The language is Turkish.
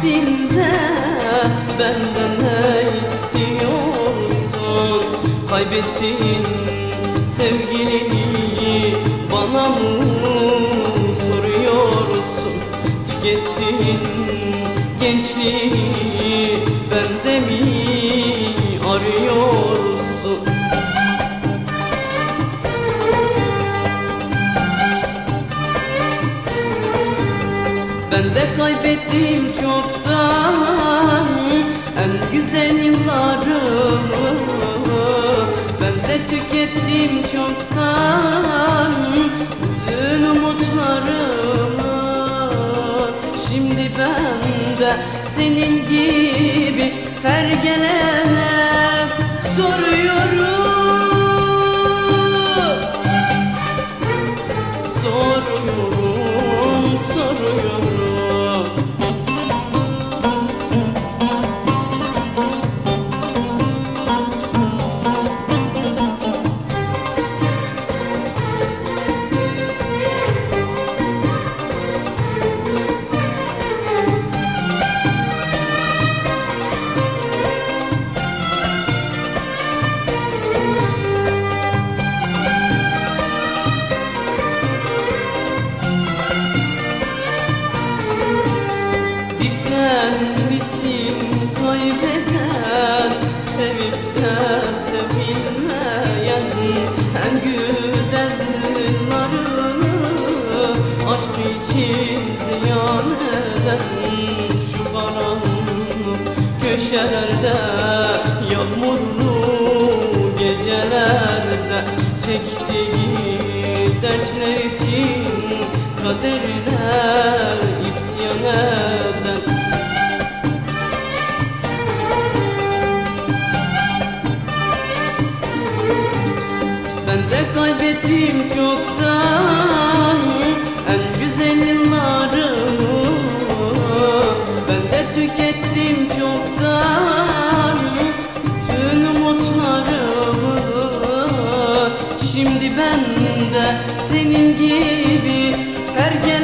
kaybettin de benden ne istiyorsun? Kaybettin sevgilini bana mı soruyorsun? Tükettin gençliği bende mi arıyorsun? Ben de kaybettim çoktan en güzel yıllarımı. Ben de tükettim çoktan bütün umutlarımı. Şimdi ben de senin gibi her gelene soruyorum. Bir sen misin kaybeden, sevip de sevilmeyen? En güzel yıllarını aşk için ziyan eden, şu karanlık köşelerde, yağmurlu gecelerde çektiği dertler için kaderine isyan eden. Ben de kaybettim çoktan en güzel yıllarımı. Ben de tükettim çoktan bütün umutlarımı. Şimdi ben de senin gibi her gelen